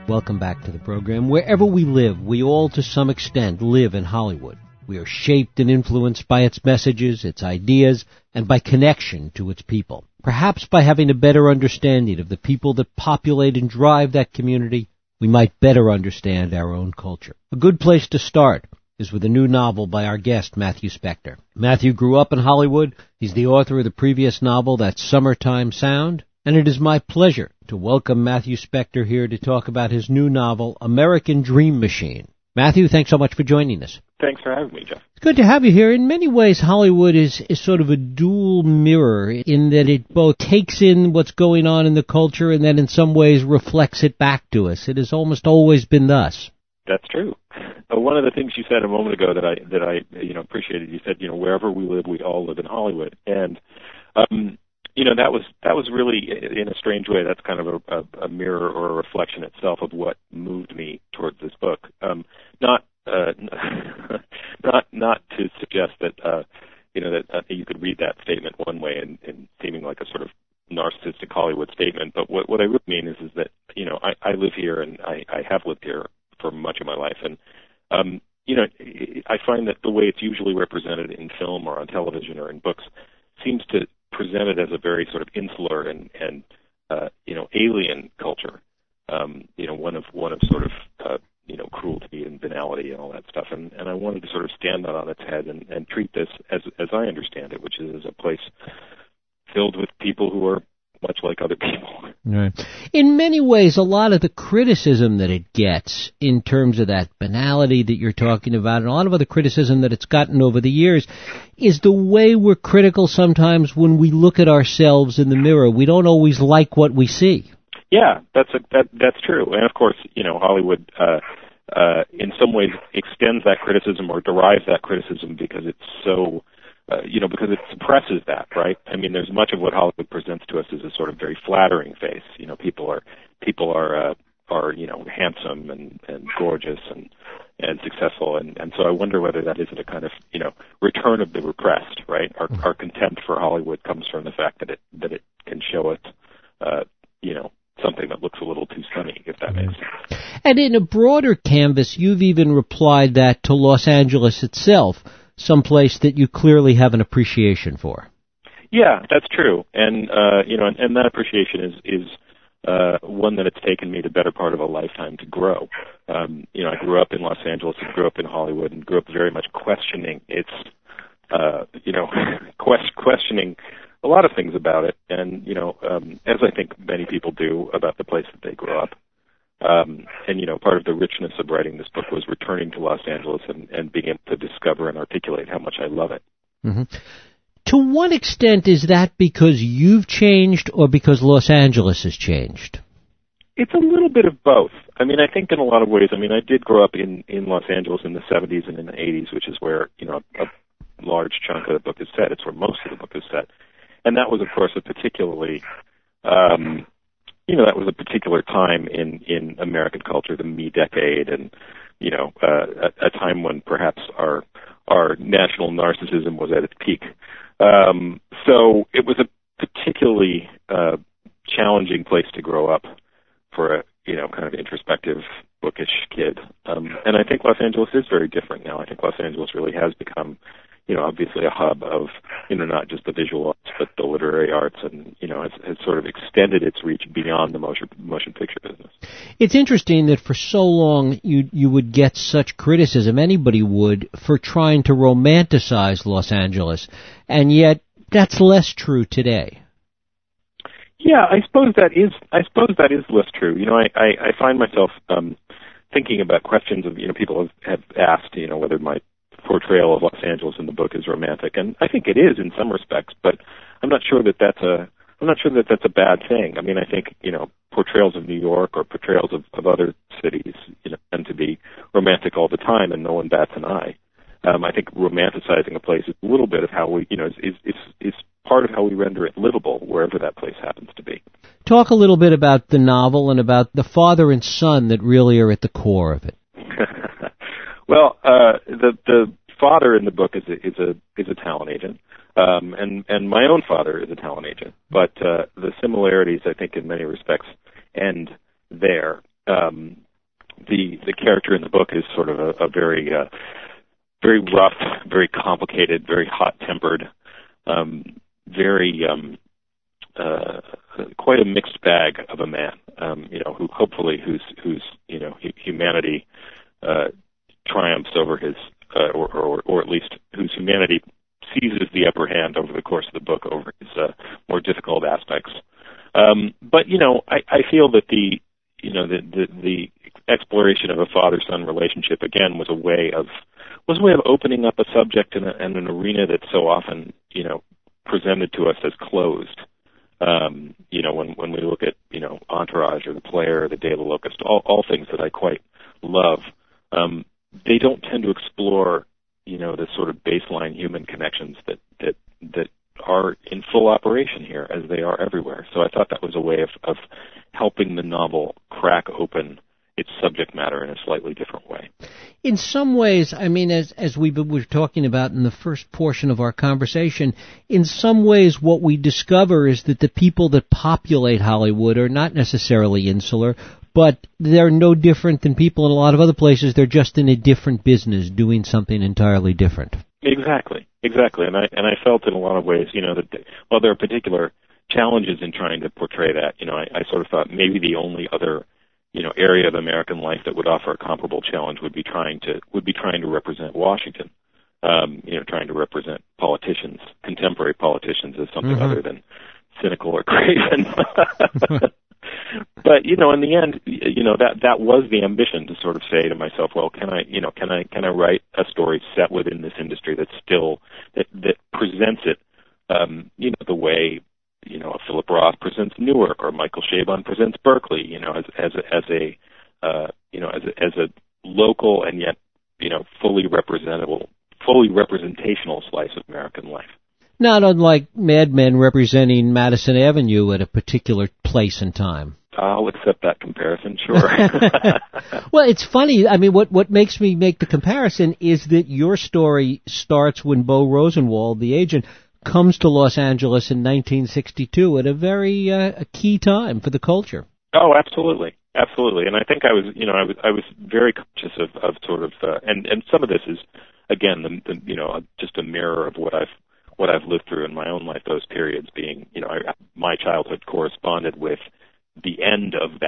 Welcome back to the program. Wherever we live, we all to some extent live in Hollywood. We are shaped and influenced by its messages, its ideas, and by connection to its people. Perhaps by having a better understanding of the people that populate and drive that community, we might better understand our own culture. A good place to start is with a new novel by our guest, Matthew Spector. Matthew grew up in Hollywood. He's the author of the previous novel, That Summertime Sound. And it is my pleasure to welcome Matthew Spector here to talk about his new novel, American Dream Machine. Matthew, thanks so much for joining us. Thanks for having me, Jeff. It's good to have you here. In many ways, Hollywood is sort of a dual mirror in that it both takes in what's going on in the culture and then in some ways reflects it back to us. It has almost always been thus. That's true. One of the things you said a moment ago that I appreciated, you said, wherever we live, we all live in Hollywood. And, that was really, in a strange way, that's kind of a mirror or a reflection itself of what moved me towards this book. Not to suggest that, that you could read that statement one way and seeming like a sort of narcissistic Hollywood statement. But what I really mean is that, I live here and I have lived here for much of my life. And, I find that the way it's usually represented in film or on television or in books seems to present it as a very sort of insular and alien culture, one of sort of, cruelty and banality and all that stuff. And I wanted to sort of stand that on its head and treat this as I understand it, which is a place filled with people who are much like other people. Right. In many ways, a lot of the criticism that it gets in terms of that banality that you're talking about and a lot of other criticism that it's gotten over the years is the way we're critical sometimes when we look at ourselves in the mirror. We don't always like what we see. Yeah, that's true. And of course, Hollywood in some ways extends that criticism or derives that criticism because it's so because it suppresses that, right? I mean, there's much of what Hollywood presents to us as a sort of very flattering face. People are handsome and gorgeous and successful, and so I wonder whether that isn't a kind of return of the repressed, right? Our contempt for Hollywood comes from the fact that it can show us something that looks a little too sunny, if that makes sense. And in a broader canvas, you've even replied that to Los Angeles itself, someplace that you clearly have an appreciation for. Yeah, that's true. And, and that appreciation is one that it's taken me the better part of a lifetime to grow. I grew up in Los Angeles and grew up in Hollywood and grew up very much questioning its, questioning a lot of things about it. And, as I think many people do about the place that they grew up. Part of the richness of writing this book was returning to Los Angeles and being able to discover and articulate how much I love it. Mm-hmm. To what extent is that because you've changed or because Los Angeles has changed? It's a little bit of both. I mean, I think in a lot of ways, I did grow up in Los Angeles in the 70s and in the 80s, which is where, a large chunk of the book is set. It's where most of the book is set. And that was, of course, a particularly that was a particular time in American culture, the me decade, and a time when perhaps our national narcissism was at its peak. So it was a particularly challenging place to grow up for a kind of introspective, bookish kid. And I think Los Angeles is very different now. I think Los Angeles really has become obviously a hub of, not just the visual arts, but the literary arts, and, has sort of extended its reach beyond the motion picture business. It's interesting that for so long you would get such criticism, anybody would, for trying to romanticize Los Angeles, and yet that's less true today. Yeah, I suppose that is less true. I find myself thinking about questions of, people have asked, whether my portrayal of Los Angeles in the book is romantic, and I think it is in some respects, but I'm not sure that that's a bad thing. I mean, I think portrayals of New York or portrayals of other cities tend to be romantic all the time, and no one bats an eye. I think romanticizing a place is a little bit of how we is part of how we render it livable wherever that place happens to be. Talk a little bit about the novel and about the father and son that really are at the core of it. Well, the father in the book is a talent agent, and my own father is a talent agent. But the similarities, I think, in many respects, end there. the character in the book is sort of a very very rough, very complicated, very hot-tempered, very quite a mixed bag of a man. Who hopefully whose humanity triumphs over his, or at least whose humanity seizes the upper hand over the course of the book over his more difficult aspects. But I feel that the exploration of a father-son relationship again was a way of opening up a subject and an arena that's so often presented to us as closed. When we look at Entourage or The Player or The Day of the Locust, all things that I quite love, they don't tend to explore the sort of baseline human connections that are in full operation here as they are everywhere. So I thought that was a way of helping the novel crack open its subject matter in a slightly different way. In some ways, I mean, as we were talking about in the first portion of our conversation, in some ways what we discover is that the people that populate Hollywood are not necessarily insular, but they're no different than people in a lot of other places. They're just in a different business doing something entirely different. Exactly. And I felt in a lot of ways, that while there are particular challenges in trying to portray that, I sort of thought maybe the only other area of American life that would offer a comparable challenge would be trying to represent Washington, trying to represent politicians, contemporary politicians, as something other than cynical or craven. But in the end, that was the ambition, to sort of say to myself, well, can I write a story set within this industry that presents it, the way Philip Roth presents Newark, or Michael Chabon presents Berkeley, as a local and yet fully representational slice of American life. Not unlike Mad Men representing Madison Avenue at a particular place and time. I'll accept that comparison, sure. Well, it's funny. I mean, what makes me make the comparison is that your story starts when Beau Rosenwald, the agent, comes to Los Angeles in 1962 at a very a key time for the culture. Oh, absolutely. And I think I was very conscious of sort of, and some of this is, again, just a mirror of what I've lived through in my own life. Those periods being, my childhood corresponded with the end of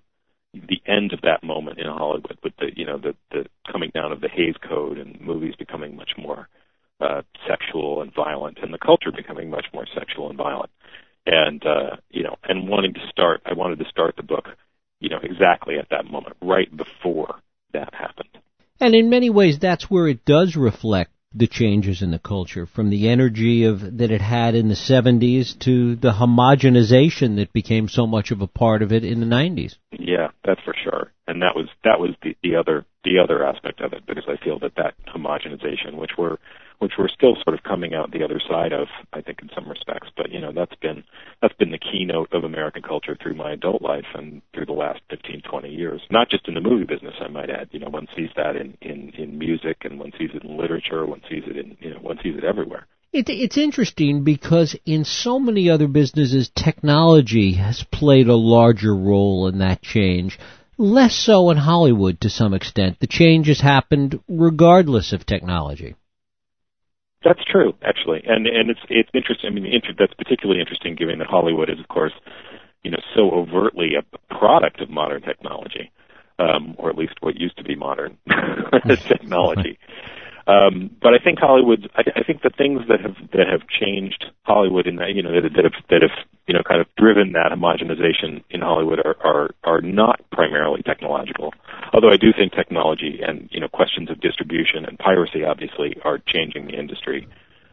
that moment in Hollywood, with the coming down of the Hays Code and movies becoming much more sexual and violent, and the culture becoming much more sexual and violent. And and I wanted to start the book, exactly at that moment, right before that happened. And in many ways, that's where it does reflect the changes in the culture, from the energy that it had in the 70s to the homogenization that became so much of a part of it in the 90s. Yeah, that's for sure. And that was the other aspect of it, because I feel that homogenization, which we're still sort of coming out the other side of, I think, in some respects. But that's been the keynote of American culture through my adult life and through the last 15, 20 years. Not just in the movie business, I might add. One sees that in music, and one sees it in literature. One sees it everywhere. It's interesting because in so many other businesses, technology has played a larger role in that change. Less so in Hollywood to some extent. The change has happened regardless of technology. That's true, actually, and it's interesting. I mean, that's particularly interesting, given that Hollywood is, of course, so overtly a product of modern technology, or at least what used to be modern technology. But I think I think the things that have changed Hollywood in that, that have kind of driven that homogenization in Hollywood are not primarily technological. Although I do think technology and questions of distribution and piracy obviously are changing the industry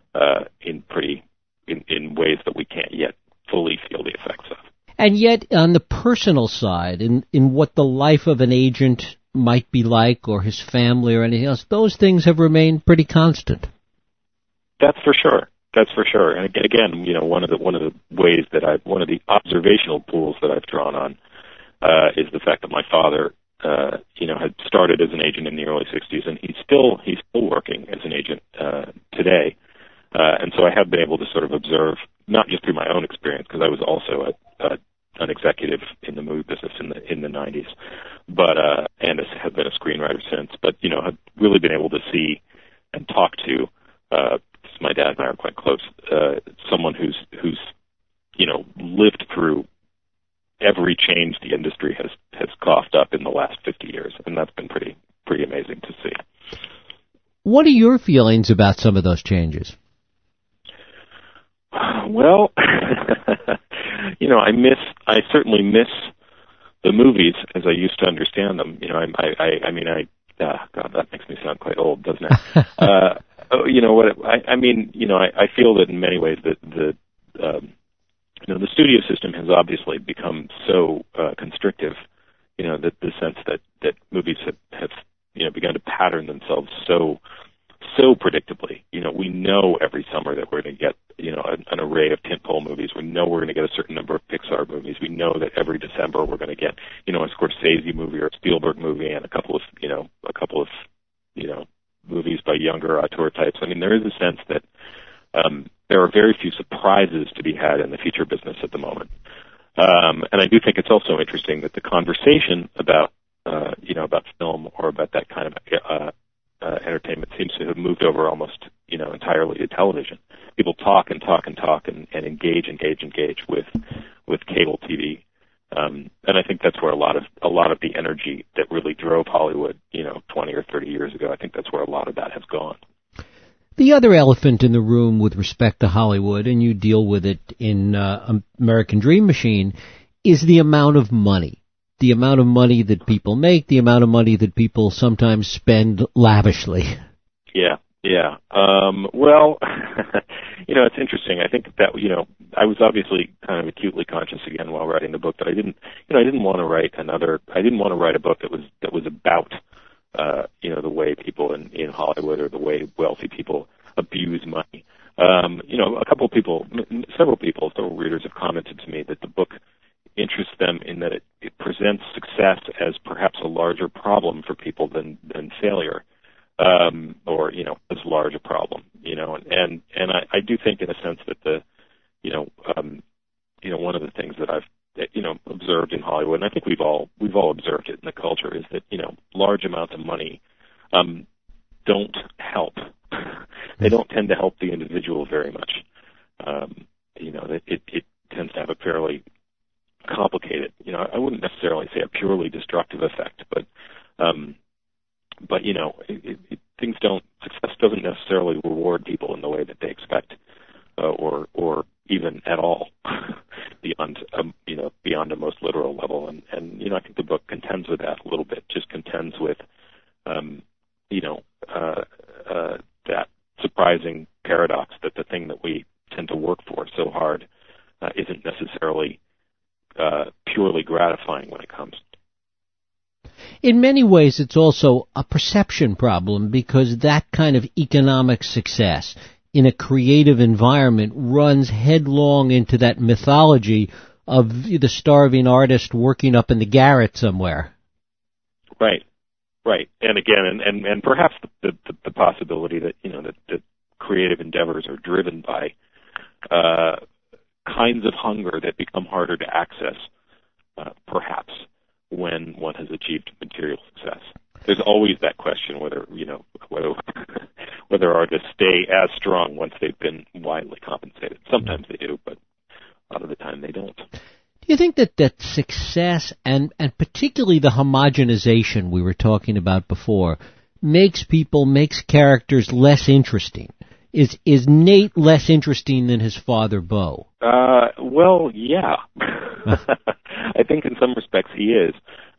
in ways that we can't yet fully feel the effects of. And yet, on the personal side, in what the life of an agent might be like, or his family, or anything else, those things have remained pretty constant. That's for sure. And again, one of the ways that one of the observational pools that I've drawn on is the fact that my father, had started as an agent in the early '60s, and he's still working as an agent today. And so I have been able to sort of observe, not just through my own experience, because I was also an executive in the movie business in the '90s, every change the industry has coughed up in the last 50 years, and that's been pretty amazing to see. What are your feelings about some of those changes? Well, I certainly miss the movies as I used to understand them. God, that makes me sound quite old, doesn't it? I feel that in many ways that the studio system has obviously become so constrictive. That the sense that movies have begun to pattern themselves so predictably. We know every summer that we're going to get an array of tentpole movies. We know we're going to get a certain number of Pixar movies. We know that every December we're going to get a Scorsese movie or a Spielberg movie and a couple of movies by younger auteur types. I mean, there is a sense that there are very few surprises to be had in the feature business at the moment. And I do think it's also interesting that the conversation about film or about that kind of entertainment seems to have moved over almost entirely to television. People talk and engage with cable TV, and I think that's where a lot of the energy that really drove Hollywood 20 or 30 years ago, I think that's where a lot of that has gone. The other elephant in the room with respect to Hollywood, and you deal with it in American Dream Machine, is the amount of money. The amount of money that people make, the amount of money that people sometimes spend lavishly. Yeah. Well, it's interesting. I think that, I was obviously kind of acutely conscious again while writing the book that I didn't want to write a book that was about, the way people in Hollywood or the way wealthy people abuse money. Several readers have commented to me that the book interests them in that it presents success as perhaps a larger problem for people than failure, or as large a problem, and I do think in a sense that one of the things that I've observed in Hollywood, and I think we've all observed it in the culture, is that large amounts of money don't help. They don't tend to help the individual very much. It tends to have a fairly complicated, I wouldn't necessarily say a purely destructive effect, but success doesn't necessarily reward people in the way that they expect, or even at all, beyond a most literal level. And I think the book contends with that a little bit, just contends with, that surprising paradox that the thing that we tend to work for so hard isn't necessarily purely gratifying when it comes. In many ways, it's also a perception problem, because that kind of economic success in a creative environment runs headlong into that mythology of the starving artist working up in the garret somewhere. Right. And again, and perhaps the possibility that, that creative endeavors are driven by kinds of hunger that become harder to access, perhaps, when one has achieved material success. There's always that question whether artists stay as strong once they've been widely compensated. Sometimes they do, but a lot of the time they don't. Do you think that success and particularly the homogenization we were talking about before makes characters less interesting? Is Nate less interesting than his father, Bo? Well, yeah. I think in some respects he is.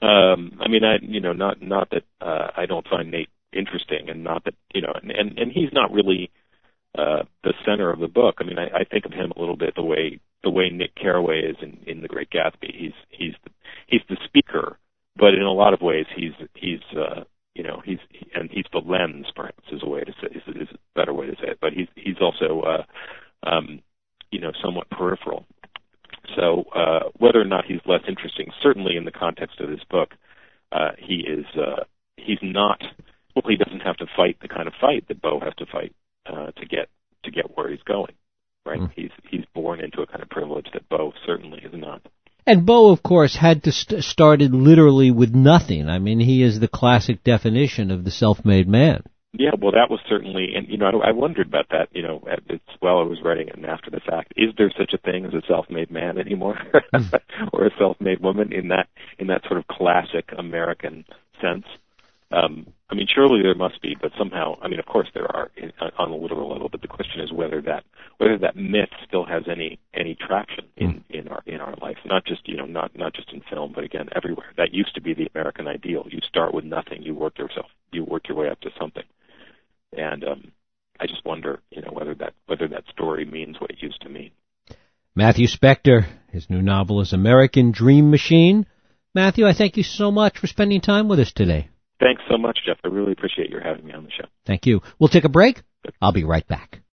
Not that I don't find Nate interesting, and not that and he's not really the center of the book. I mean, I think of him a little bit the way Nick Carraway is in The Great Gatsby. He's the speaker, but in a lot of ways he's the lens, perhaps is a better way to say it. But he's also somewhat peripheral. So whether or not he's less interesting, certainly in the context of this book, he's not. Well, he doesn't have to fight the kind of fight that Bo has to fight to get where he's going. Right? He's born into a kind of privilege that Bo certainly is not. And Bo, of course, had to started literally with nothing. I mean, he is the classic definition of the self-made man. Yeah, well, that was certainly, and I wondered about that. It's while I was writing it and after the fact. Is there such a thing as a self-made man anymore, or a self-made woman in that sort of classic American sense? Surely there must be, but somehow, of course there are on a literal level. But the question is whether that myth still has any traction in our life. Not just not just in film, but again everywhere. That used to be the American ideal. You start with nothing. You work your way up to something. And I just wonder, whether that story means what it used to mean. Matthew Spector, his new novel is American Dream Machine. Matthew, I thank you so much for spending time with us today. Thanks so much, Jeff. I really appreciate your having me on the show. Thank you. We'll take a break. I'll be right back.